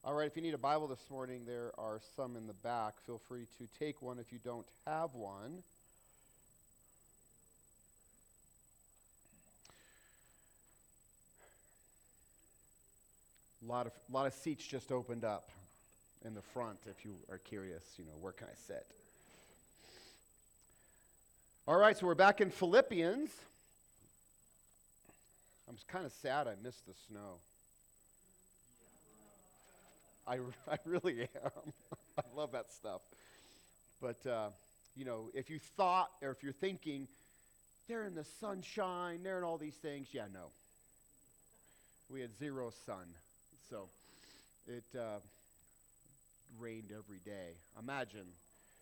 All right, if you need a Bible this morning, there are some in the back. Feel free to take one if you don't have one. A lot of seats just opened up in the front if you are curious, where can I sit? All right, so we're back in Philippians. I'm kind of sad I missed the snow. I really am. I love that stuff. But, if you thought, or if you're thinking, they're in the sunshine, they're in all these things, yeah, no. We had zero sun, so it rained every day. Imagine.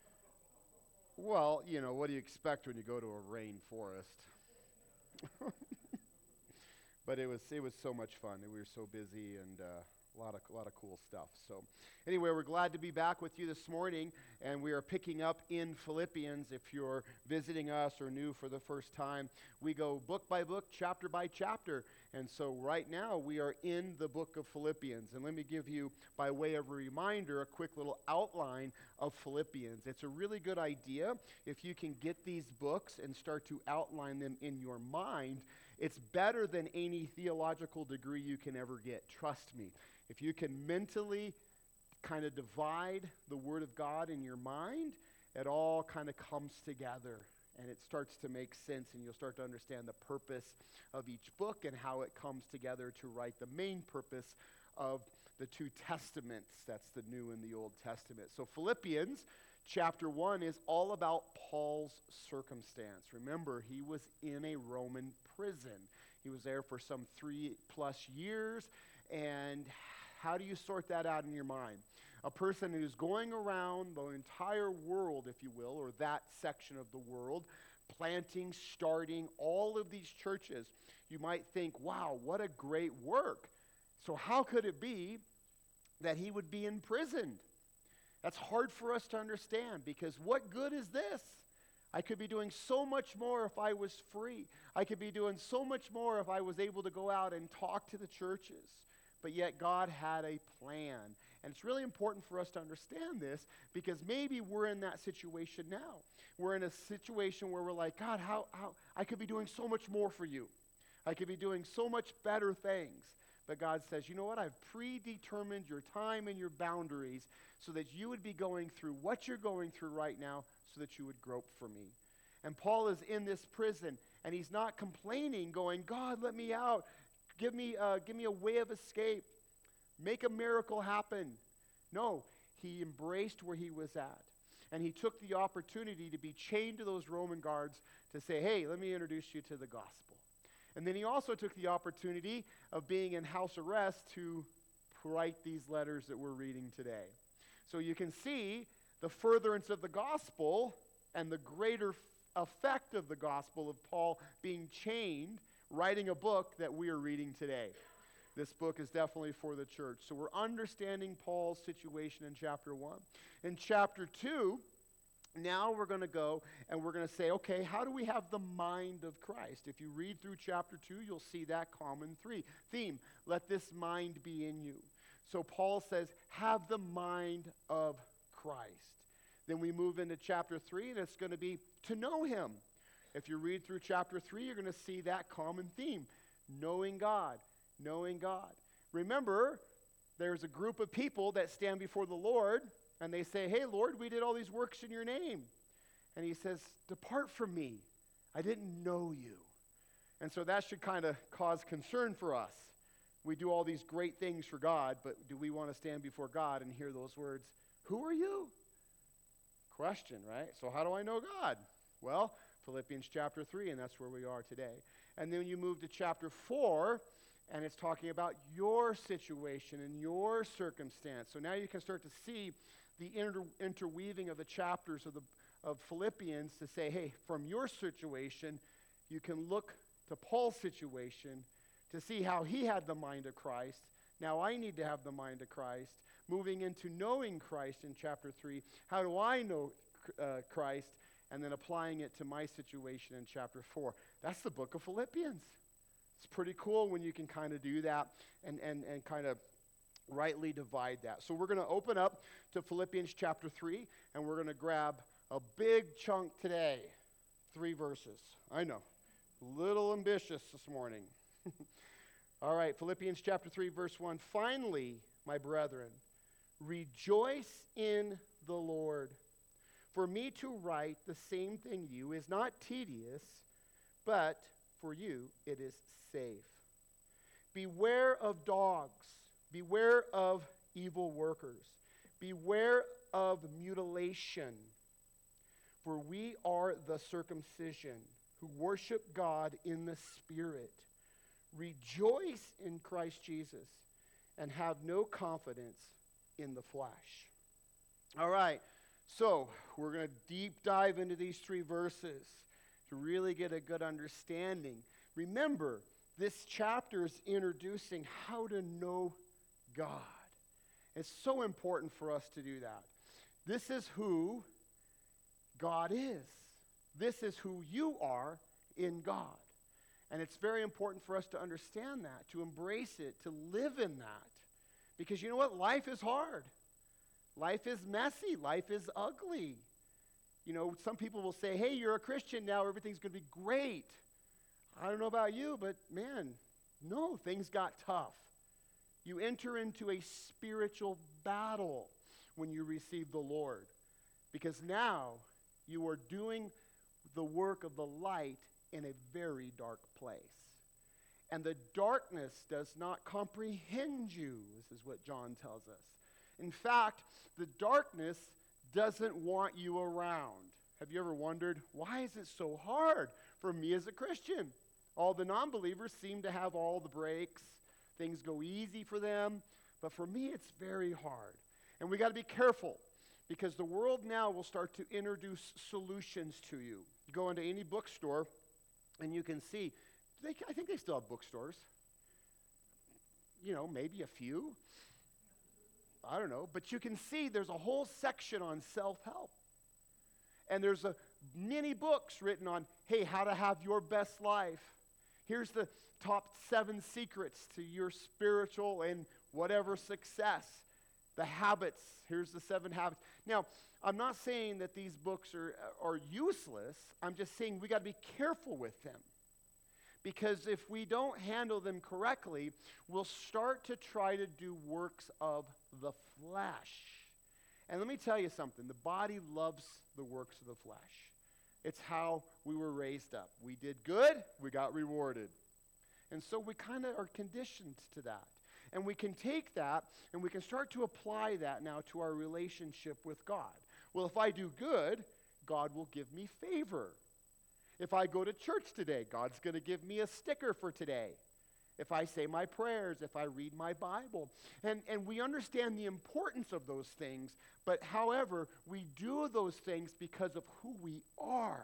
Well, what do you expect when you go to a rainforest? But it was so much fun, and we were so busy, and a lot of cool stuff. So anyway, we're glad to be back with you this morning, and we are picking up in Philippians. If you're visiting us or new for the first time, we go book by book, chapter by chapter. And so right now we are in the book of Philippians. And let me give you, by way of a reminder, a quick little outline of Philippians. It's a really good idea if you can get these books and start to outline them in your mind. It's better than any theological degree you can ever get. Trust me. If you can mentally kind of divide the Word of God in your mind, it all kind of comes together and it starts to make sense, and you'll start to understand the purpose of each book and how it comes together to write the main purpose of the two testaments. That's the New and the Old Testament. So Philippians chapter 1 is all about Paul's circumstance. Remember, he was in a Roman prison. He was there for some 3+ years, and how do you sort that out in your mind? A person who's going around the entire world, if you will, or that section of the world, planting, starting all of these churches. You might think, wow, what a great work. So how could it be that he would be imprisoned? That's hard for us to understand, because what good is this? I could be doing so much more if I was free. I could be doing so much more if I was able to go out and talk to the churches. But yet God had a plan. And it's really important for us to understand this, because maybe we're in that situation now. We're in a situation where we're like, God, how I could be doing so much more for you. I could be doing so much better things. But God says, you know what? I've predetermined your time and your boundaries so that you would be going through what you're going through right now so that you would grope for me. And Paul is in this prison, and he's not complaining, going, God, let me out. Give me a way of escape. Make a miracle happen. No, he embraced where he was at. And he took the opportunity to be chained to those Roman guards to say, hey, let me introduce you to the gospel. And then he also took the opportunity of being in house arrest to write these letters that we're reading today. So you can see the furtherance of the gospel and the greater effect of the gospel of Paul being chained, writing a book that we are reading today. This book is definitely for the church. So we're understanding Paul's situation in chapter 1. In chapter 2, now we're going to go and we're going to say, okay, how do we have the mind of Christ? If you read through chapter 2, you'll see that common theme. Let this mind be in you. So Paul says, have the mind of Christ. Then we move into chapter 3, and it's going to be to know him. If you read through chapter 3, you're going to see that common theme. Knowing God. Knowing God. Remember, there's a group of people that stand before the Lord, and they say, hey, Lord, we did all these works in your name. And he says, depart from me. I didn't know you. And so that should kind of cause concern for us. We do all these great things for God, but do we want to stand before God and hear those words, who are you? Question, right? So how do I know God? Well, Philippians chapter 3, and that's where we are today. And then you move to chapter 4, and it's talking about your situation and your circumstance. So now you can start to see the interweaving of the chapters of Philippians to say, hey, from your situation, you can look to Paul's situation to see how he had the mind of Christ. Now I need to have the mind of Christ. Moving into knowing Christ in chapter 3, how do I know Christ? And then applying it to my situation in chapter 4. That's the book of Philippians. It's pretty cool when you can kind of do that and kind of rightly divide that. So we're going to open up to Philippians chapter 3, and we're going to grab a big chunk today. 3 verses. I know. A little ambitious this morning. All right, Philippians chapter 3, verse 1. Finally, my brethren, rejoice in the Lord. For me to write the same thing you is not tedious, but for you it is safe. Beware of dogs. Beware of evil workers. Beware of mutilation. For we are the circumcision who worship God in the Spirit. Rejoice in Christ Jesus and have no confidence in the flesh. All right, so we're going to deep dive into these 3 verses to really get a good understanding. Remember, this chapter is introducing how to know God. It's so important for us to do that. This is who God is. This is who you are in God. And it's very important for us to understand that, to embrace it, to live in that. Because you know what? Life is hard. Life is messy. Life is ugly. You know, some people will say, hey, you're a Christian now, everything's going to be great. I don't know about you, but man, no, things got tough. You enter into a spiritual battle when you receive the Lord. Because now you are doing the work of the light in a very dark place. And the darkness does not comprehend you, this is what John tells us. In fact, the darkness doesn't want you around. Have you ever wondered, why is it so hard for me as a Christian? All the non-believers seem to have all the breaks. Things go easy for them. But for me, it's very hard. And we got to be careful, because the world now will start to introduce solutions to you. You go into any bookstore, and you can see, I think they still have bookstores. You know, maybe a few. I don't know. But you can see there's a whole section on self-help. And there's many books written on, hey, how to have your best life. Here's the top 7 secrets to your spiritual and whatever success. The habits. Here's the 7 habits. Now, I'm not saying that these books are useless. I'm just saying we got to be careful with them. Because if we don't handle them correctly, we'll start to try to do works of the flesh. And let me tell you something. The body loves the works of the flesh. It's how we were raised up. We did good, we got rewarded. And so we kind of are conditioned to that. And we can take that and we can start to apply that now to our relationship with God. Well, if I do good, God will give me favor. If I go to church today, God's going to give me a sticker for today. If I say my prayers, if I read my Bible. And we understand the importance of those things, but however, we do those things because of who we are,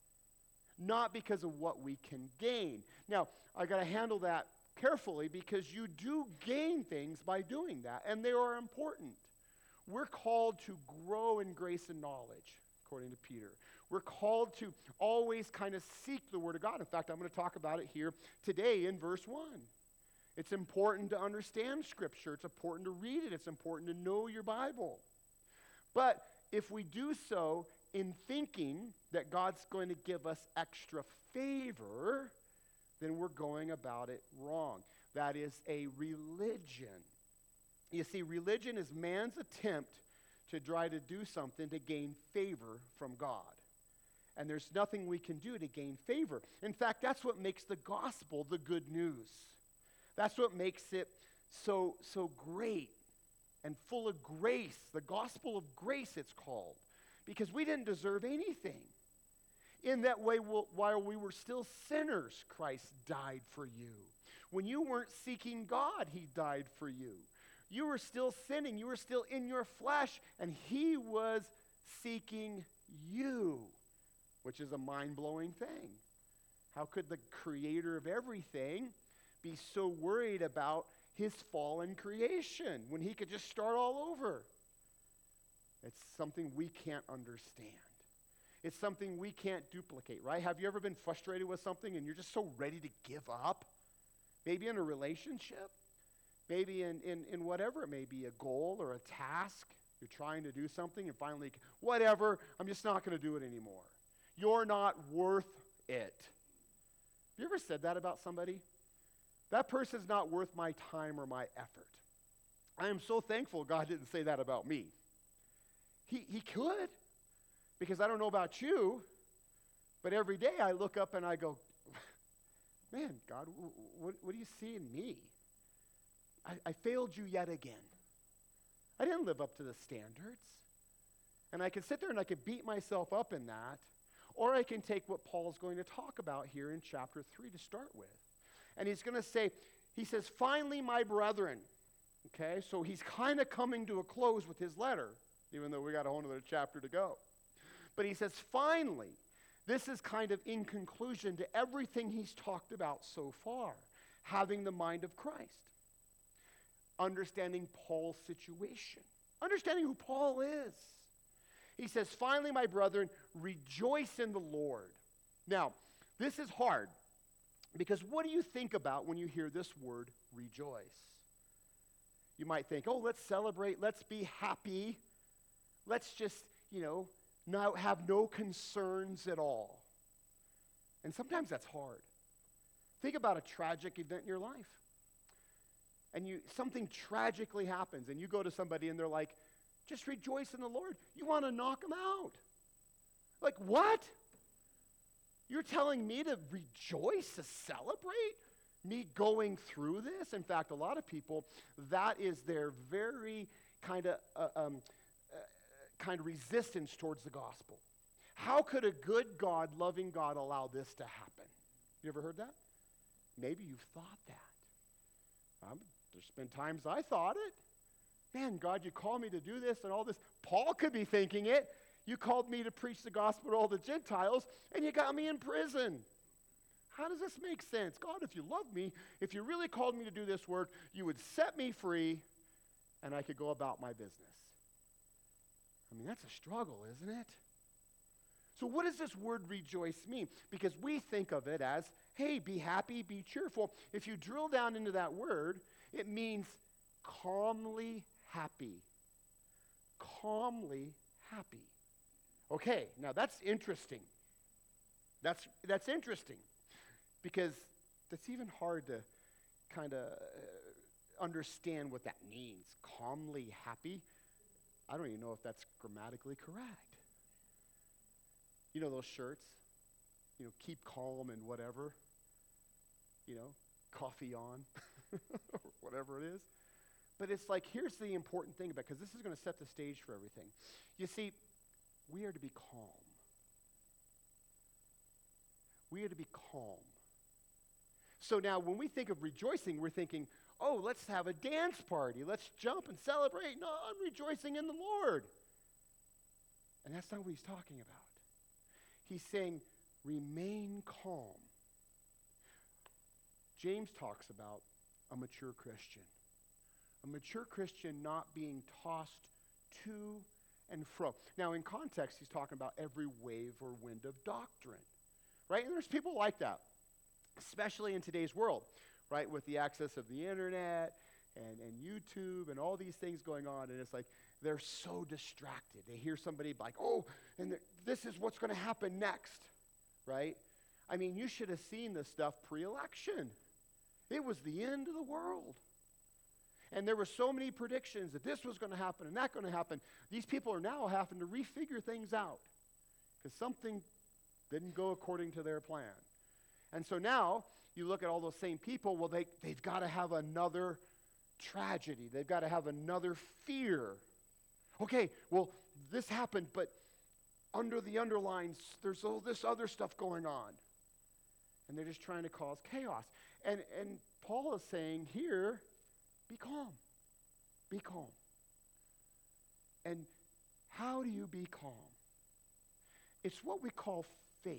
not because of what we can gain. Now, I got to handle that carefully, because you do gain things by doing that, and they are important. We're called to grow in grace and knowledge, according to Peter. We're called to always kind of seek the Word of God. In fact, I'm going to talk about it here today in verse 1. It's important to understand Scripture. It's important to read it. It's important to know your Bible. But if we do so in thinking that God's going to give us extra favor, then we're going about it wrong. That is a religion. You see, religion is man's attempt to try to do something to gain favor from God. And there's nothing we can do to gain favor. In fact, that's what makes the gospel the good news. That's what makes it so great and full of grace. The gospel of grace, it's called. Because we didn't deserve anything. In that way, while we were still sinners, Christ died for you. When you weren't seeking God, he died for you. You were still sinning. You were still in your flesh, and he was seeking you, which is a mind-blowing thing. How could the creator of everything be so worried about his fallen creation when he could just start all over? It's something we can't understand. It's something we can't duplicate, right? Have you ever been frustrated with something and you're just so ready to give up? Maybe in a relationship. Maybe in whatever it may be, a goal or a task. You're trying to do something and finally, whatever, I'm just not going to do it anymore. You're not worth it. Have you ever said that about somebody? That person's not worth my time or my effort. I am so thankful God didn't say that about me. He could, because I don't know about you, but every day I look up and I go, man, God, what do you see in me? I failed you yet again. I didn't live up to the standards. And I can sit there and I can beat myself up in that, or I can take what Paul's going to talk about here in chapter 3 to start with. And he's going to say, he says, finally, my brethren. Okay, so he's kind of coming to a close with his letter, even though we got a whole other chapter to go. But he says, finally, this is kind of in conclusion to everything he's talked about so far, having the mind of Christ, understanding Paul's situation, understanding who Paul is. He says, finally, my brethren, rejoice in the Lord. Now, this is hard, because what do you think about when you hear this word, rejoice? You might think, oh, let's celebrate, let's be happy, let's just, not have no concerns at all. And sometimes that's hard. Think about a tragic event in your life. And something tragically happens, and you go to somebody and they're like, just rejoice in the Lord. You want to knock them out. Like, what? You're telling me to rejoice, to celebrate me going through this? In fact, a lot of people, that is their very kind of resistance towards the gospel. How could a good God, loving God, allow this to happen? You ever heard that? Maybe you've thought that. There's been times I thought it. Man, God, you called me to do this and all this. Paul could be thinking it. You called me to preach the gospel to all the Gentiles, and you got me in prison. How does this make sense? God, if you love me, if you really called me to do this work, you would set me free, and I could go about my business. I mean, that's a struggle, isn't it? So what does this word rejoice mean? Because we think of it as, hey, be happy, be cheerful. If you drill down into that word, it means calmly happy. Calmly happy. Okay, now that's interesting. That's interesting, because that's even hard to kind of understand what that means. Calmly happy. I don't even know if that's grammatically correct. You know those shirts? Keep calm and whatever. Coffee on, or whatever it is. But it's like, here's the important thing about it, because this is going to set the stage for everything. You see, we are to be calm. We are to be calm. So now when we think of rejoicing, we're thinking, oh, let's have a dance party. Let's jump and celebrate. No, I'm rejoicing in the Lord. And that's not what he's talking about. He's saying, remain calm. James talks about a mature Christian. A mature Christian not being tossed to and fro. Now, in context, he's talking about every wave or wind of doctrine, right? And there's people like that, especially in today's world, right? With the access of the internet and YouTube and all these things going on, and it's like they're so distracted. They hear somebody like, oh, and this is what's going to happen next, right? I mean, you should have seen this stuff pre-election. It was the end of the world. And there were so many predictions that this was going to happen and that going to happen. These people are now having to refigure things out because something didn't go according to their plan. And so now you look at all those same people, well, they've got to have another tragedy. They've got to have another fear. Okay, well, this happened, but under the underlines, there's all this other stuff going on. And they're just trying to cause chaos. And Paul is saying here, be calm. Be calm. And how do you be calm? It's what we call faith.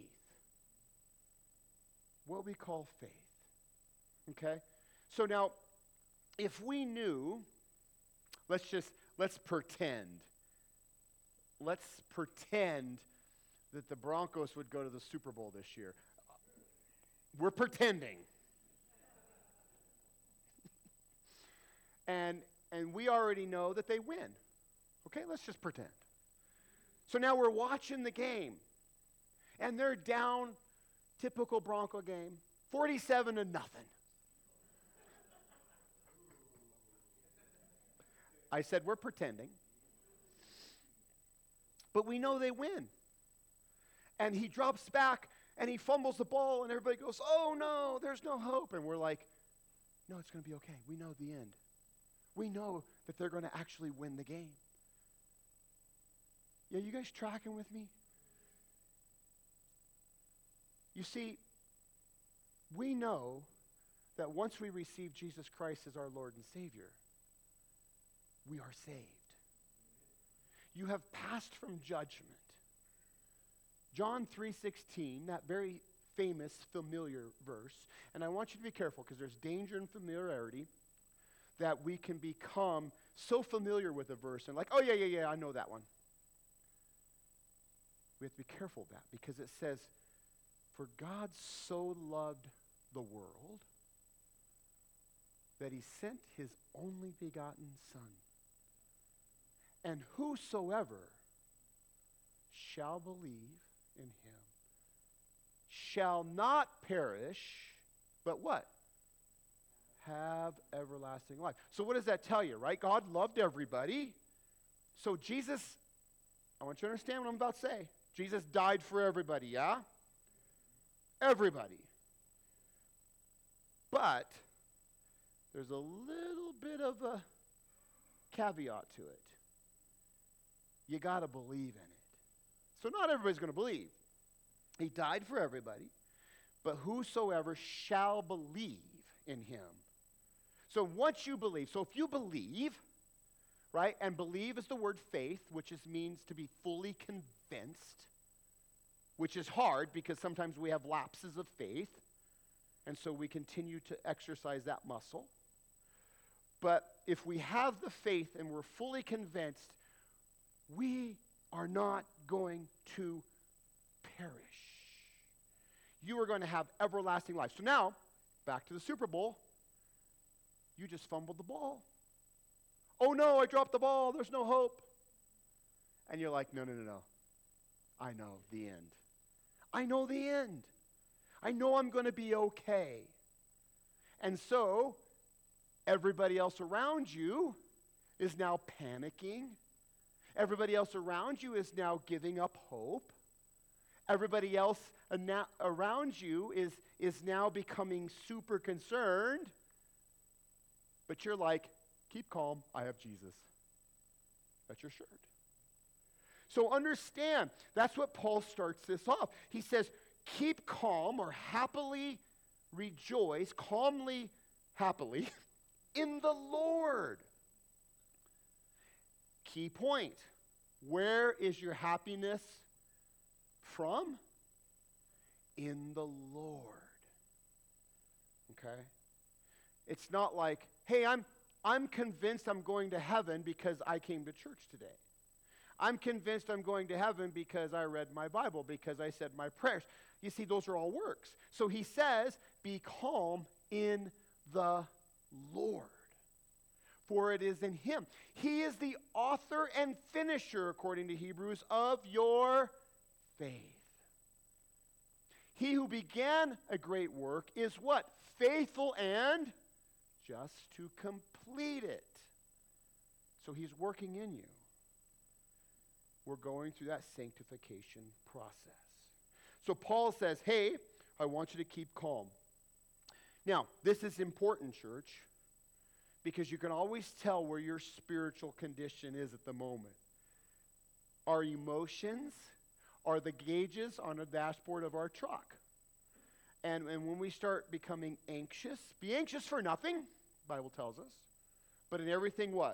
What we call faith. Okay? So now, if we knew, let's pretend. Let's pretend that the Broncos would go to the Super Bowl this year. We're pretending. and we already know that they win. Okay, let's just pretend. So now we're watching the game, and they're down, typical Bronco game, 47-0. I said we're pretending. But we know they win. And he drops back, and he fumbles the ball, and everybody goes, oh no, there's no hope. And we're like, no, it's going to be okay. We know the end. We know that they're going to actually win the game. Yeah, you guys tracking with me? You see, we know that once we receive Jesus Christ as our Lord and Savior, we are saved. You have passed from judgment. John 3:16, that very famous, familiar verse, and I want you to be careful because there's danger in familiarity that we can become so familiar with a verse and like, oh yeah, I know that one. We have to be careful of that because it says, for God so loved the world that he sent his only begotten Son. And whosoever shall believe in him shall not perish, but what? Have everlasting life. So what does that tell you, right? God loved everybody. So Jesus, I want you to understand what I'm about to say. Jesus died for everybody, yeah? Everybody. But there's a little bit of a caveat to it. You got to believe in it. So not everybody's going to believe. He died for everybody, but whosoever shall believe in him. So once you believe, so if you believe, right, and believe is the word faith, which means to be fully convinced, which is hard because sometimes we have lapses of faith, and so we continue to exercise that muscle. But if we have the faith and we're fully convinced, we are not going to perish. You are going to have everlasting life. So now, back to the Super Bowl. You just fumbled the ball. Oh no, I dropped the ball. There's no hope. And you're like, no. I know the end. I know the end. I know I'm going to be okay. And so, everybody else around you is now panicking. Everybody else around you is now giving up hope. Everybody else around you is now becoming super concerned. But you're like, keep calm, I have Jesus. That's your shirt. So understand, that's what Paul starts this off. He says, keep calm or happily rejoice, calmly, happily, in the Lord. Key point. Where is your happiness from? In the Lord. Okay? It's not like, hey, I'm convinced I'm going to heaven because I came to church today. I'm convinced I'm going to heaven because I read my Bible, because I said my prayers. You see, those are all works. So he says, be calm in the Lord. For it is in him. He is the author and finisher, according to Hebrews, of your faith. He who began a great work is what? Faithful and just to complete it. So he's working in you. We're going through that sanctification process. So Paul says, hey, I want you to keep calm. Now, this is important, church, because you can always tell where your spiritual condition is at the moment. Our emotions are the gauges on the dashboard of our truck. And when we start becoming anxious, be anxious for nothing, the Bible tells us, but in everything what?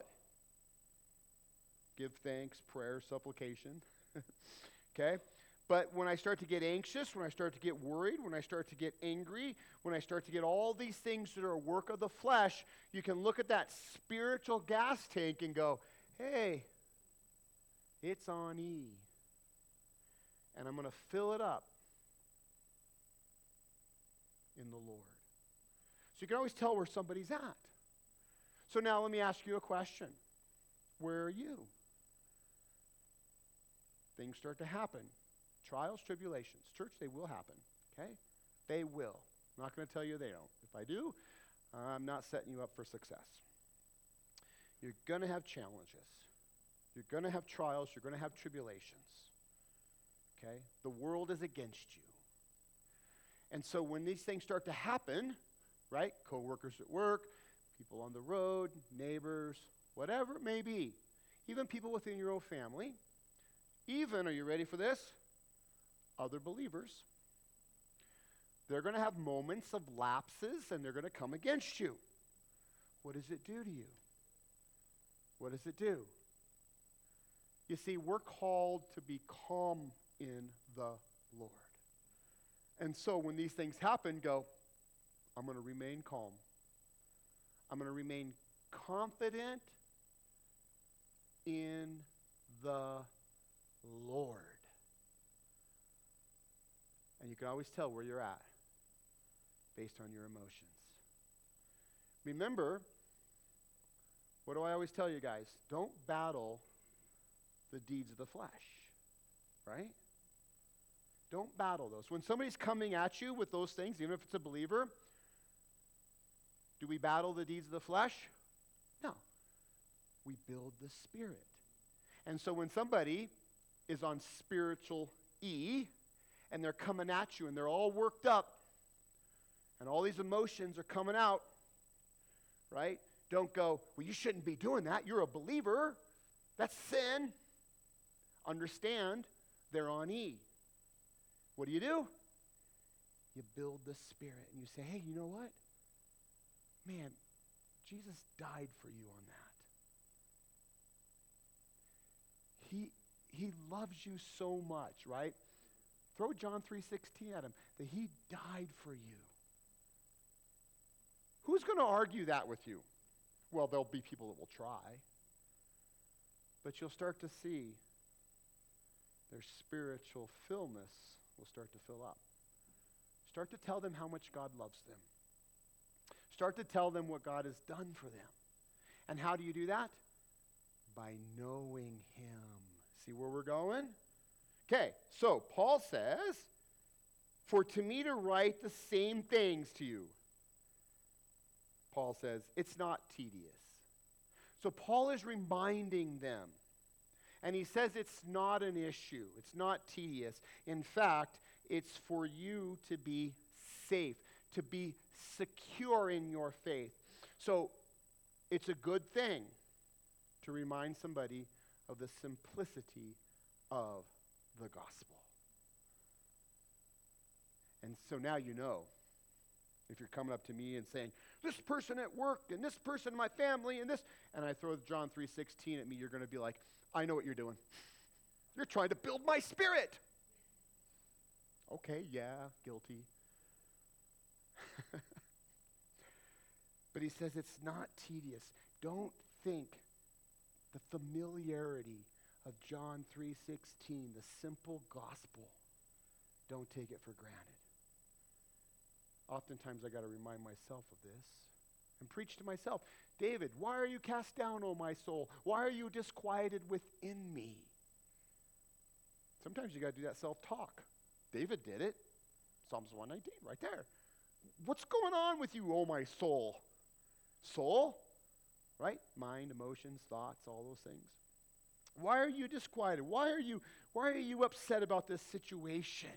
Give thanks, prayer, supplication. Okay? But when I start to get anxious, when I start to get worried, when I start to get angry, when I start to get all these things that are a work of the flesh, you can look at that spiritual gas tank and go, hey, it's on E. And I'm going to fill it up in the Lord. So you can always tell where somebody's at. So now let me ask you a question. Where are you? Things start to happen. Trials, tribulations. Church, they will happen, okay? They will. I'm not going to tell you they don't. If I do, I'm not setting you up for success. You're going to have challenges. You're going to have trials. You're going to have tribulations, okay? The world is against you. And so when these things start to happen, right, co-workers at work, people on the road, neighbors, whatever it may be, even people within your own family, even, are you ready for this? Other believers. They're going to have moments of lapses, and they're going to come against you. What does it do to you? What does it do? You see, we're called to be calm in the Lord. And so when these things happen, go, I'm going to remain calm. I'm going to remain confident in the Lord. And you can always tell where you're at based on your emotions. Remember, what do I always tell you guys? Don't battle the deeds of the flesh, right? Don't battle those. When somebody's coming at you with those things, even if it's a believer, do we battle the deeds of the flesh? No. We build the Spirit. And so when somebody is on spiritual E, and they're coming at you, and they're all worked up, and all these emotions are coming out, right? Don't go, well, you shouldn't be doing that. You're a believer. That's sin. Understand, they're on E. What do? You build the Spirit, and you say, hey, you know what? Man, Jesus died for you on that. He loves you so much, right? Throw John 3:16 at him, that he died for you. Who's going to argue that with you? Well, there'll be people that will try. But you'll start to see their spiritual fullness will start to fill up. Start to tell them how much God loves them. Start to tell them what God has done for them. And how do you do that? By knowing him. See where we're going? Okay, so Paul says, for to me to write the same things to you, Paul says, it's not tedious. So Paul is reminding them. And he says it's not an issue. It's not tedious. In fact, it's for you to be safe, to be secure in your faith. So it's a good thing to remind somebody of the simplicity of the gospel. And so now you know. If you're coming up to me and saying, this person at work and this person in my family and this, and I throw John 3:16 at me, you're going to be like, I know what you're doing. You're trying to build my spirit. Okay, yeah, guilty. But he says it's not tedious. Don't think the familiarity of John 3:16, the simple gospel, don't take it for granted. Oftentimes I got to remind myself of this and preach to myself. David, why are you cast down, O my soul? Why are you disquieted within me? Sometimes you got to do that self-talk. David did it. Psalms 119, right there. What's going on with you, O my soul? Soul, right? Mind, emotions, thoughts, all those things. Why are you disquieted? Why are you upset about this situation?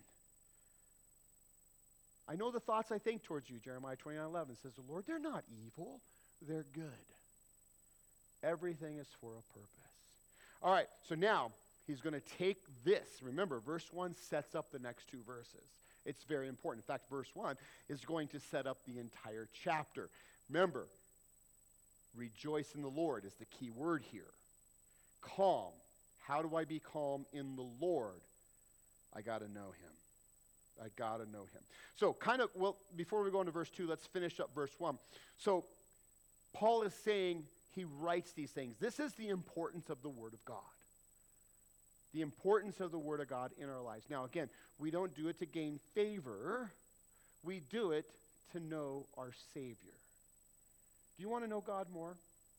I know the thoughts I think towards you, Jeremiah 29:11 says, the Lord, they're not evil, they're good. Everything is for a purpose. All right, so now he's going to take this. Remember, verse 1 sets up the next two verses. It's very important. In fact, verse 1 is going to set up the entire chapter. Remember, rejoice in the Lord is the key word here. Calm. How do I be calm in the Lord? I got to know him. I got to know him. So before we go into verse 2, let's finish up verse 1. So Paul is saying he writes these things. This is the importance of the Word of God. The importance of the Word of God in our lives. Now, again, we don't do it to gain favor. We do it to know our Savior. Do you want to know God more?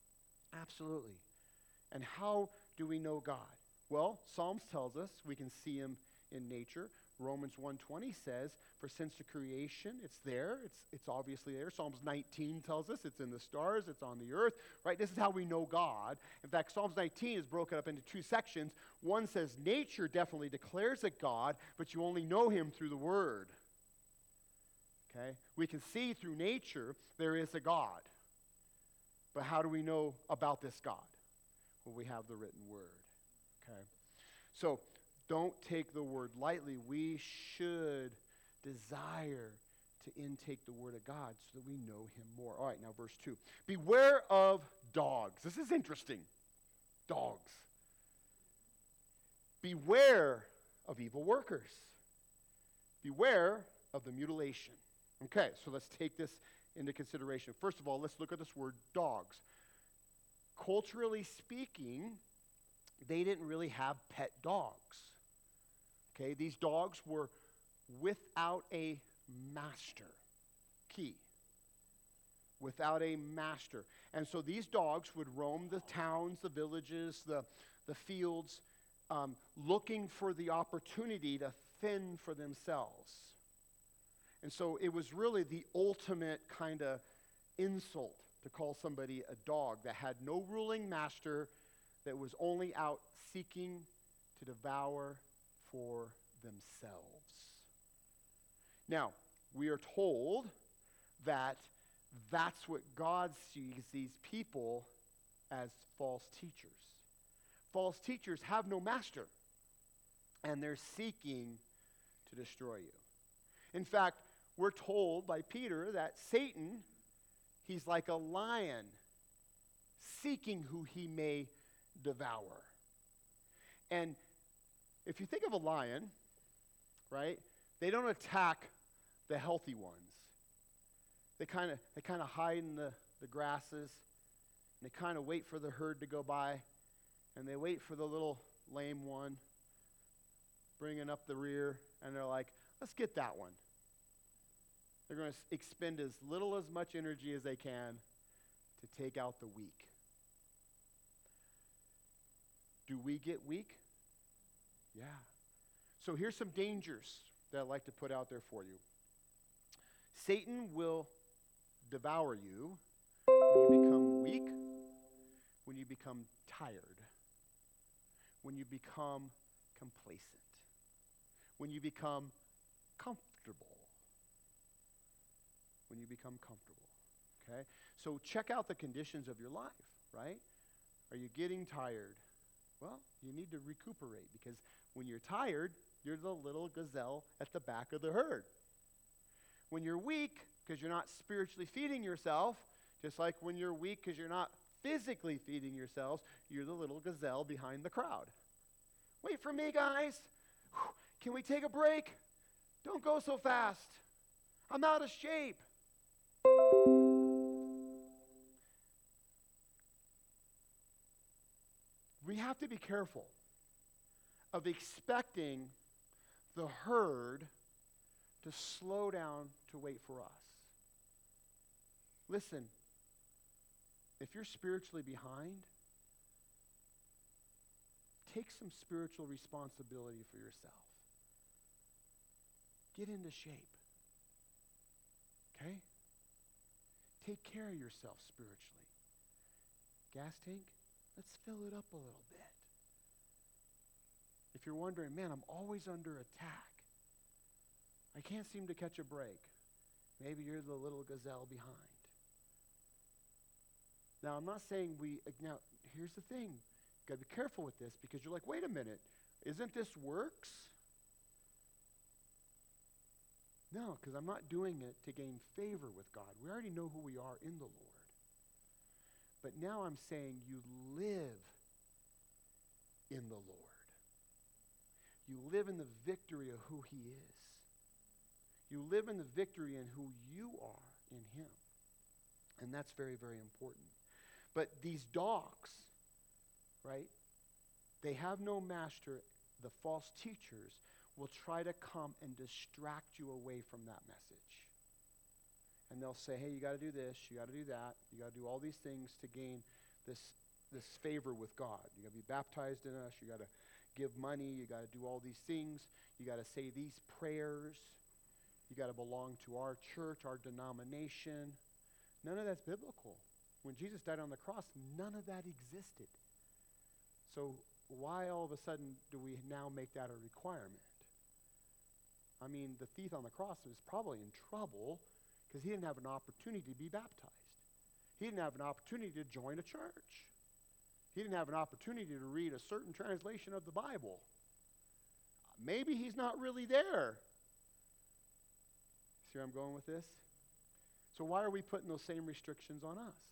Absolutely. And how do we know God? Well, Psalms tells us we can see him in nature. Romans 1:20 says, for since the creation, it's there. It's obviously there. Psalms 19 tells us it's in the stars, it's on the earth, right? This is how we know God. In fact, Psalms 19 is broken up into two sections. One says nature definitely declares a God, but you only know him through the Word. Okay? We can see through nature there is a God. But how do we know about this God? Well, we have the written Word. Okay? So, don't take the Word lightly. We should desire to intake the Word of God so that we know him more. All right, now verse 2. Beware of dogs. This is interesting. Dogs. Beware of evil workers. Beware of the mutilation. Okay, so let's take this into consideration. First of all, let's look at this word dogs. Culturally speaking, they didn't really have pet dogs. Okay, these dogs were without a master. Key. Without a master. And so these dogs would roam the towns, the villages, the fields, looking for the opportunity to fend for themselves. And so it was really the ultimate kind of insult to call somebody a dog that had no ruling master, that was only out seeking to devour for themselves. Now, we are told that that's what God sees these people as false teachers. False teachers have no master, and they're seeking to destroy you. In fact, we're told by Peter that Satan, he's like a lion seeking who he may devour. And if you think of a lion, right, they don't attack the healthy ones. They kind of hide in the grasses, and they kind of wait for the herd to go by, and they wait for the little lame one bringing up the rear, and they're like, let's get that one. They're going to expend as much energy as they can to take out the weak. Do we get weak? Yeah. So here's some dangers that I'd like to put out there for you. Satan will devour you when you become weak, when you become tired, when you become complacent, when you become comfortable. When you become comfortable, okay? So check out the conditions of your life, right? Are you getting tired? Well, you need to recuperate, because when you're tired, you're the little gazelle at the back of the herd. When you're weak, because you're not spiritually feeding yourself, just like when you're weak because you're not physically feeding yourselves, you're the little gazelle behind the crowd. Wait for me, guys. Can we take a break? Don't go so fast. I'm out of shape. We have to be careful of expecting the herd to slow down to wait for us. Listen, if you're spiritually behind, take some spiritual responsibility for yourself. Get into shape. Okay? Take care of yourself spiritually. Gas tank, let's fill it up a little bit. If you're wondering, man, I'm always under attack. I can't seem to catch a break. Maybe you're the little gazelle behind. Now, I'm not saying now, here's the thing. You've got to be careful with this, because you're like, wait a minute, isn't this works? No, because I'm not doing it to gain favor with God. We already know who we are in the Lord. But now I'm saying you live in the Lord. You live in the victory of who he is. You live in the victory in who you are in him. And that's very, very important. But these dogs, right, they have no master. The false teachers will try to come and distract you away from that message. And they'll say, hey, you got to do this, you got to do that, you got to do all these things to gain this this favor with God. You got to be baptized in us. You got to give money. You got to do all these things. You got to say these prayers. You got to belong to our church, our denomination. None of that's biblical. When Jesus died on the cross, none of that existed. So why all of a sudden do we now make that a requirement? I mean, the thief on the cross was probably in trouble because he didn't have an opportunity to be baptized. He didn't have an opportunity to join a church. He didn't have an opportunity to read a certain translation of the Bible. Maybe he's not really there. See where I'm going with this? So why are we putting those same restrictions on us?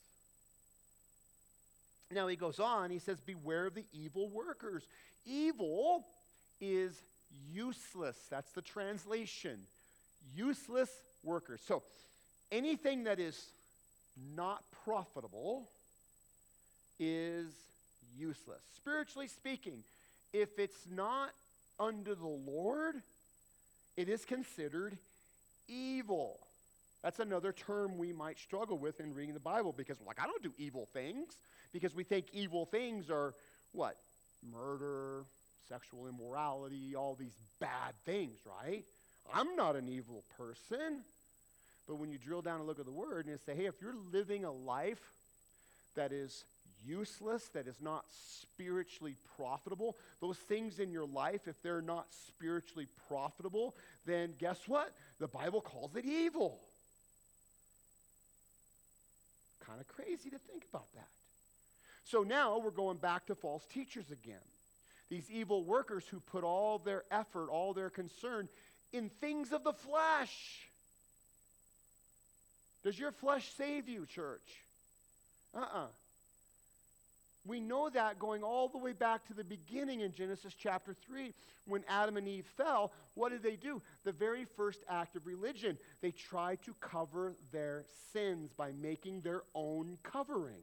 Now he goes on, he says, beware of the evil workers. Evil is useless. That's the translation. Useless workers. So anything that is not profitable is useless. Spiritually speaking, if it's not under the Lord, it is considered evil. That's another term we might struggle with in reading the Bible because we're like, I don't do evil things. Because we think evil things are what? Murder, sexual immorality, all these bad things, right? I'm not an evil person. But when you drill down and look at the word and you say, hey, if you're living a life that is useless, that is not spiritually profitable, those things in your life, if they're not spiritually profitable, then guess what? The Bible calls it evil. Kind of crazy to think about that. So now we're going back to false teachers again. These evil workers who put all their effort, all their concern in things of the flesh. Does your flesh save you, church? We know that going all the way back to the beginning in Genesis chapter 3. When Adam and Eve fell, what did they do? The very first act of religion. They tried to cover their sins by making their own covering.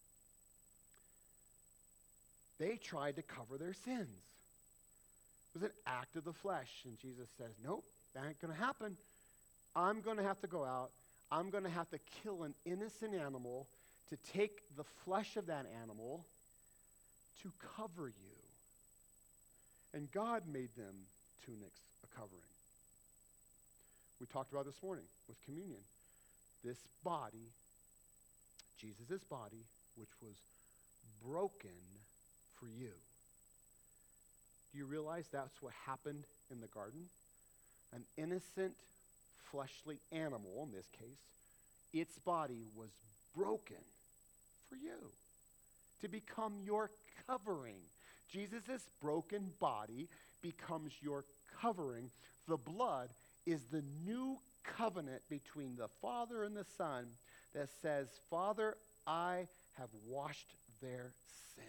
They tried to cover their sins. It was an act of the flesh. And Jesus says, nope, that ain't going to happen. I'm going to have to go out. I'm going to have to kill an innocent animal to take the flesh of that animal to cover you. And God made them tunics, a covering. We talked about this morning with communion. This body, Jesus' body, which was broken for you. Do you realize that's what happened in the garden? An innocent, fleshly animal, in this case, its body was broken for you to become your covering. Jesus' broken body becomes your covering. The blood is the new covenant between the Father and the Son that says, Father, I have washed their sins.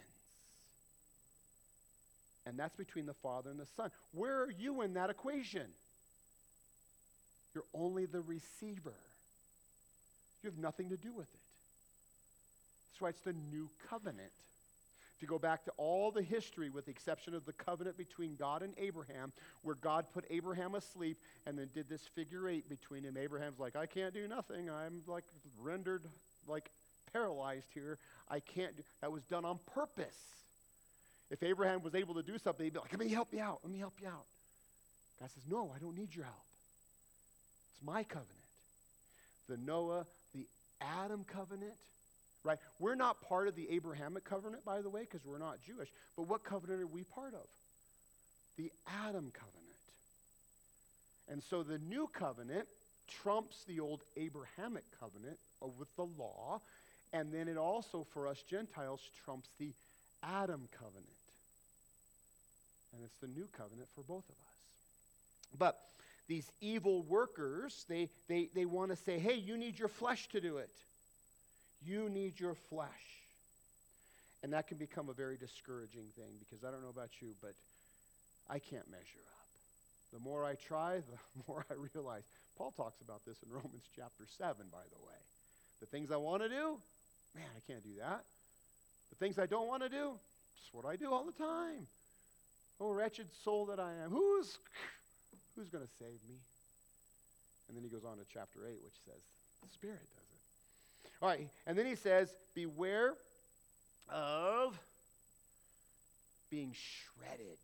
And that's between the Father and the Son. Where are you in that equation? You're only the receiver. You have nothing to do with it. That's why it's the new covenant. If you go back to all the history, with the exception of the covenant between God and Abraham, where God put Abraham asleep and then did this figure eight between him. Abraham's like, I can't do nothing. I'm like rendered like paralyzed here. I can't do. That was done on purpose. If Abraham was able to do something, he'd be like, let me help you out. Let me help you out. God says, no, I don't need your help. It's my covenant. The Noah, the Adam covenant, right? We're not part of the Abrahamic covenant, by the way, because we're not Jewish. But what covenant are we part of? The Adam covenant. And so the new covenant trumps the old Abrahamic covenant with the law. And then it also, for us Gentiles, trumps the Adam covenant. And it's the new covenant for both of us. But these evil workers, they want to say, hey, you need your flesh to do it. You need your flesh. And that can become a very discouraging thing, because I don't know about you, but I can't measure up. The more I try, the more I realize. Paul talks about this in Romans chapter 7, by the way. The things I want to do, man, I can't do that. The things I don't want to do, it's what I do all the time. Oh, wretched soul that I am. Who's going to save me? And then he goes on to chapter 8, which says, the Spirit does it. All right, and then he says, beware of being shredded,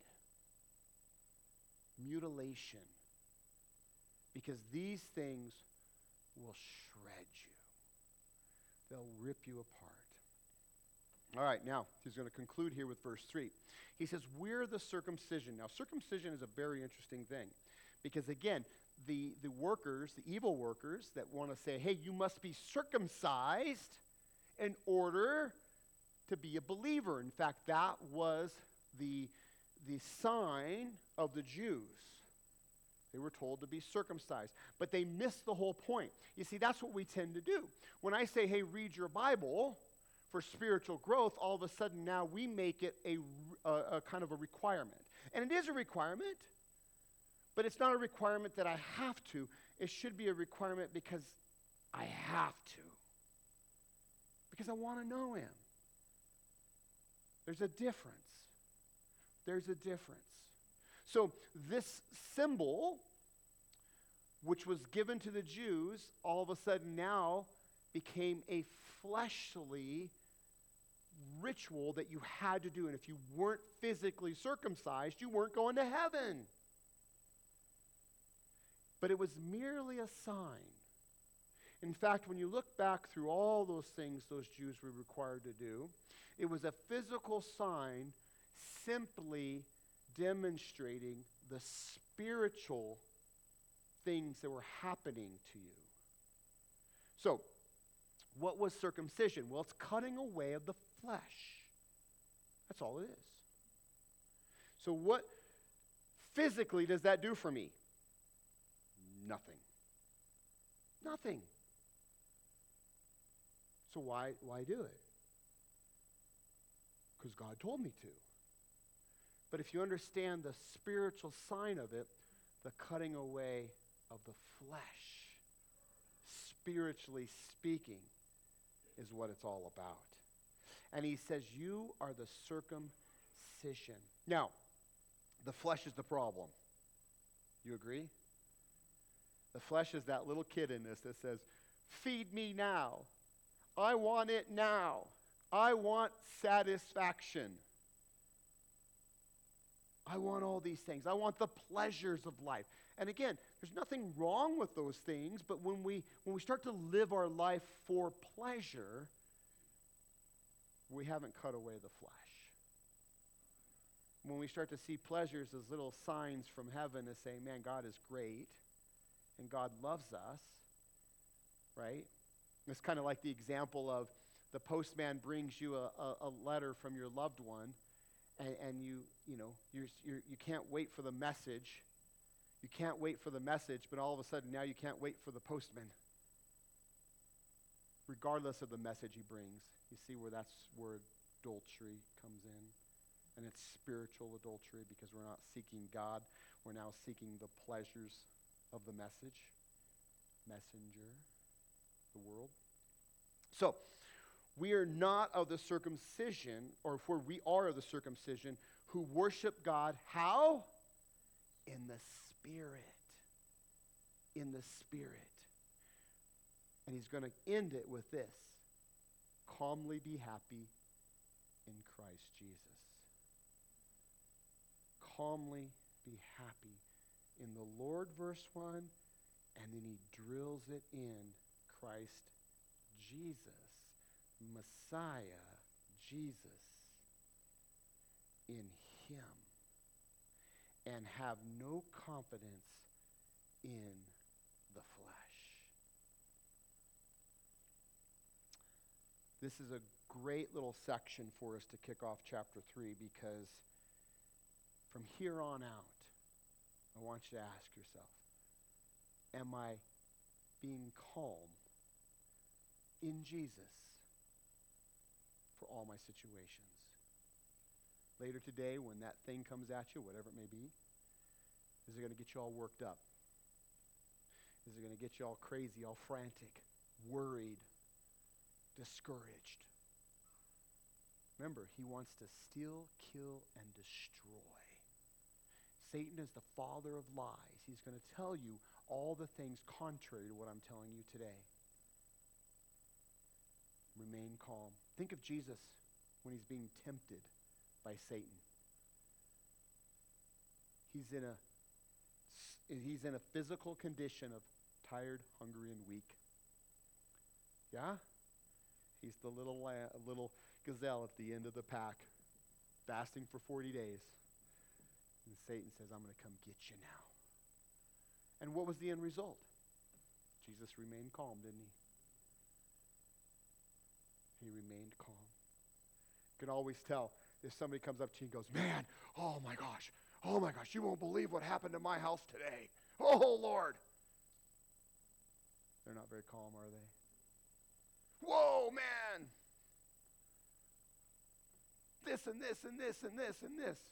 mutilation, because these things will shred you. They'll rip you apart. All right, now he's going to conclude here with verse 3. He says, we're the circumcision. Now, circumcision is a very interesting thing because, again, the workers, the evil workers that want to say, hey, you must be circumcised in order to be a believer. In fact, that was the sign of the Jews. They were told to be circumcised. But they missed the whole point. You see, that's what we tend to do. When I say, hey, read your Bible for spiritual growth, all of a sudden now we make it a kind of a requirement. And it is a requirement, but it's not a requirement that I have to. It should be a requirement because I have to. Because I want to know him. There's a difference. There's a difference. So this symbol, which was given to the Jews, all of a sudden now became a fleshly ritual that you had to do. And if you weren't physically circumcised, you weren't going to heaven. But it was merely a sign. In fact, when you look back through all those things those Jews were required to do, it was a physical sign simply demonstrating the spiritual things that were happening to you. So, what was circumcision? Well, it's cutting away of the flesh. That's all it is. So what physically does that do for me? Nothing. Nothing. So why do it? Because God told me to. But if you understand the spiritual sign of it, the cutting away of the flesh, spiritually speaking, is what it's all about. And he says, you are the circumcision. Now, the flesh is the problem. You agree? The flesh is that little kid in this that says, feed me now. I want it now. I want satisfaction. I want all these things. I want the pleasures of life. And again, there's nothing wrong with those things, but when we start to live our life for pleasure, we haven't cut away the flesh. When we start to see pleasures as little signs from heaven as saying, man, God is great, and God loves us, right? It's kind of like the example of the postman brings you a letter from your loved one, and you can't wait for the message. You can't wait for the message, but all of a sudden now you can't wait for the postman. Regardless of the message he brings. You see that's where adultery comes in. And it's spiritual adultery because we're not seeking God. We're now seeking the pleasures of the messenger, the world. So, we are not of the circumcision, or for we are of the circumcision, who worship God, how? In the Spirit. In the Spirit. And he's going to end it with this. Calmly be happy in Christ Jesus. Calmly be happy in the Lord, verse 1, and then he drills it in Christ Jesus. Messiah, Jesus, in him, and have no confidence in the flesh. This is a great little section for us to kick off chapter 3 because from here on out, I want you to ask yourself, am I being calm in Jesus for all my situations? Later today, when that thing comes at you, whatever it may be, is it going to get you all worked up? Is it going to get you all crazy, all frantic, worried, discouraged? Remember, he wants to steal, kill, and destroy. Satan is the father of lies. He's going to tell you all the things contrary to what I'm telling you today. Remain calm. Think of Jesus. when he's being tempted by Satan. He's in a physical condition of tired, hungry, and weak. Yeah? He's the little gazelle at the end of the pack, fasting for 40 days. And Satan says, I'm going to come get you now. And what was the end result? Jesus remained calm, didn't he? He remained calm. You can always tell if somebody comes up to you and goes, man, oh my gosh, you won't believe what happened to my house today. Oh, Lord. They're not very calm, are they? Whoa, man. This and this and this and this and this.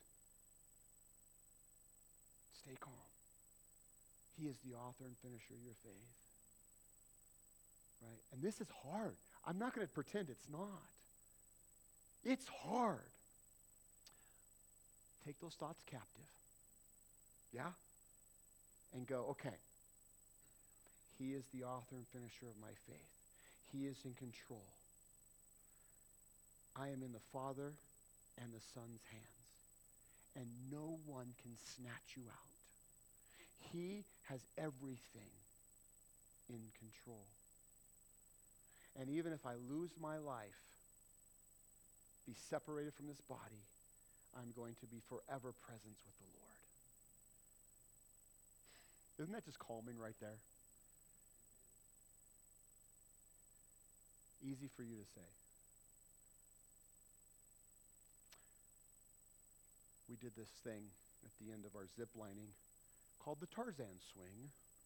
Stay calm. He is the author and finisher of your faith. Right? And this is hard. I'm not going to pretend it's not. It's hard. Take those thoughts captive. Yeah? And go, okay. He is the author and finisher of my faith. He is in control. I am in the Father and the Son's hands. And no one can snatch you out. He has everything in control. And even if I lose my life, be separated from this body, I'm going to be forever present with the Lord. Isn't that just calming right there? Easy for you to say. We did this thing at the end of our zip lining called the Tarzan swing.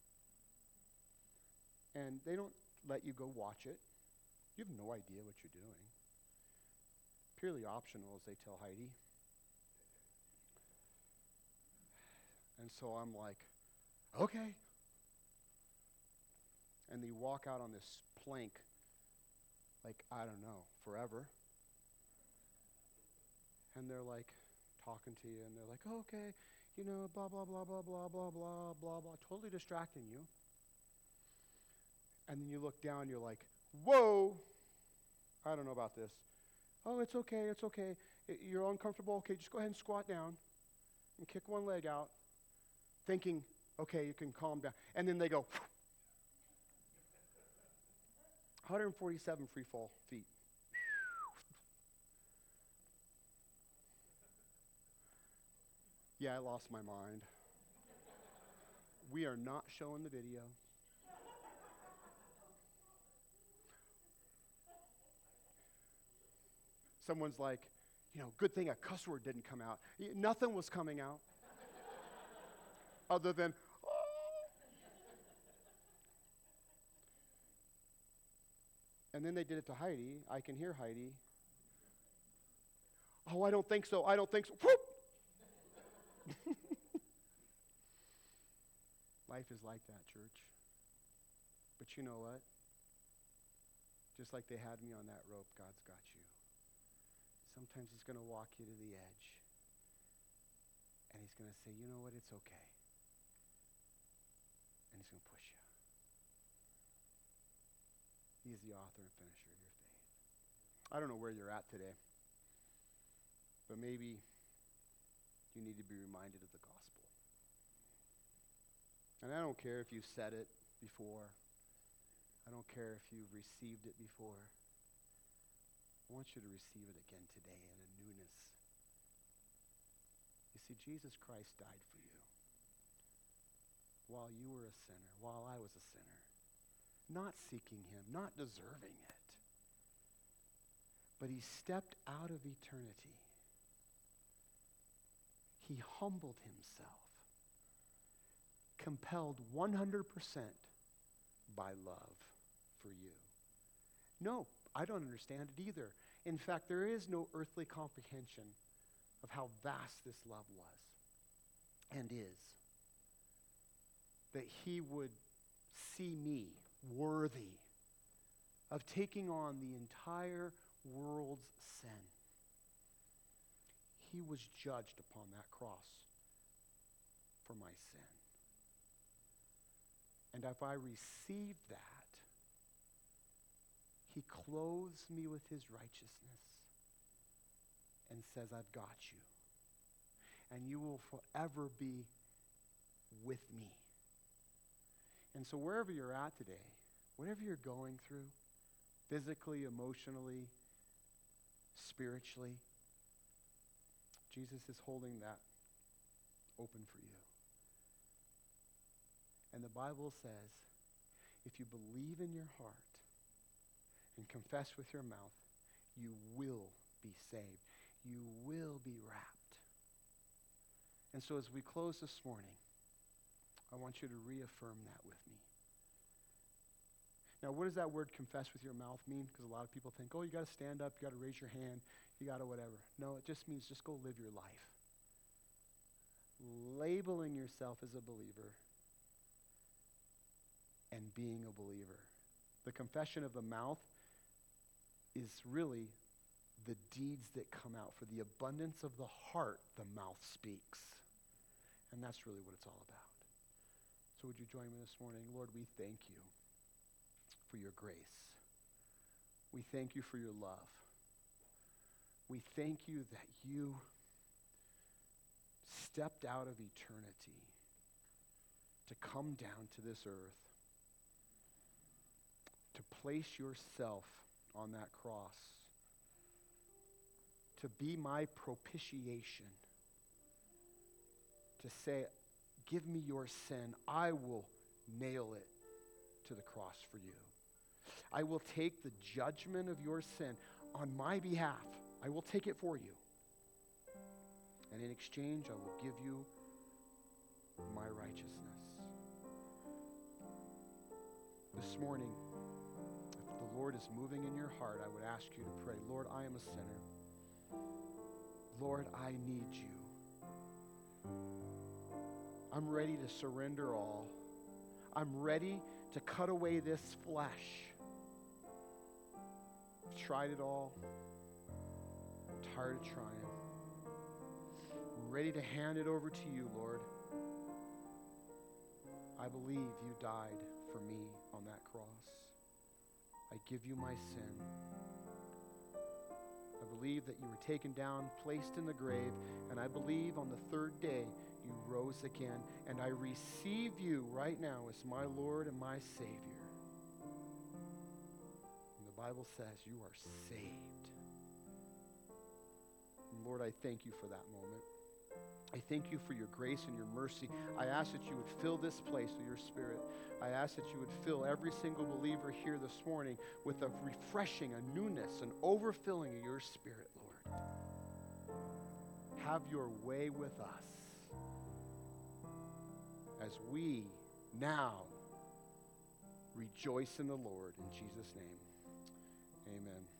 And they don't let you go watch it. You have no idea what you're doing. Purely optional, as they tell Heidi. And so I'm like, okay. And they walk out on this plank, like, I don't know, forever. And they're like talking to you, and they're like, oh, okay, you know, blah, blah, blah, blah, blah, blah, blah, blah, blah, totally distracting you. And then you look down, you're like, whoa, I don't know about this. Oh, it's okay, it's okay. You're uncomfortable? Okay, just go ahead and squat down and kick one leg out, thinking, okay, you can calm down. And then they go, 147 free fall feet. Yeah, I lost my mind. We are not showing the video. Someone's like, you know, good thing a cuss word didn't come out. Nothing was coming out other than, oh. And then they did it to Heidi. I can hear Heidi. Oh, I don't think so. I don't think so. Whoop! Life is like that, church. But you know what? Just like they had me on that rope, God's got you. Sometimes he's going to walk you to the edge. And he's going to say, you know what, it's okay. And he's going to push you. He is the author and finisher of your faith. I don't know where you're at today. But maybe you need to be reminded of the gospel. And I don't care if you've said it before. I don't care if you've received it before. I want you to receive it again today in a newness. You see, Jesus Christ died for you while you were a sinner, while I was a sinner, not seeking him, not deserving it. But he stepped out of eternity. He humbled himself, compelled 100% by love for you. No, I don't understand it either. In fact, there is no earthly comprehension of how vast this love was and is. That he would see me worthy of taking on the entire world's sin. He was judged upon that cross for my sin. And if I receive that, he clothes me with his righteousness. and says, I've got you. And you will forever be with me. And so wherever you're at today, whatever you're going through, physically, emotionally, spiritually, Jesus is holding that open for you. And the Bible says, if you believe in your heart and confess with your mouth, you will be saved. You will be wrapped. And so as we close this morning, I want you to reaffirm that with me. Now, what does that word confess with your mouth mean? Because a lot of people think, oh, you got to stand up, you got to raise your hand, you got to whatever. No, it just means just go live your life. Labeling yourself as a believer and being a believer. The confession of the mouth is really the deeds that come out. For the abundance of the heart, the mouth speaks. And that's really what it's all about. So would you join me this morning? Lord, we thank you for your grace. We thank you for your love. We thank you that you stepped out of eternity to come down to this earth, to place yourself on that cross, to be my propitiation, to say, give me your sin. I will nail it to the cross for you. I will take the judgment of your sin on my behalf. I will take it for you. And in exchange, I will give you my righteousness. This morning, if the Lord is moving in your heart, I would ask you to pray, Lord, I am a sinner. Lord, I need you. I'm ready to surrender all. I'm ready to cut away this flesh. I've tried it all. I'm tired of trying. I'm ready to hand it over to you, Lord. I believe you died for me on that cross. I give you my sin. I believe that you were taken down, placed in the grave, and I believe on the third day you rose again, and I receive you right now as my Lord and my Savior. And the Bible says you are saved. And Lord, I thank you for that moment. I thank you for your grace and your mercy. I ask that you would fill this place with your Spirit. I ask that you would fill every single believer here this morning with a refreshing, a newness, an overfilling of your Spirit, Lord. Have your way with us as we now rejoice in the Lord. In Jesus' name, amen.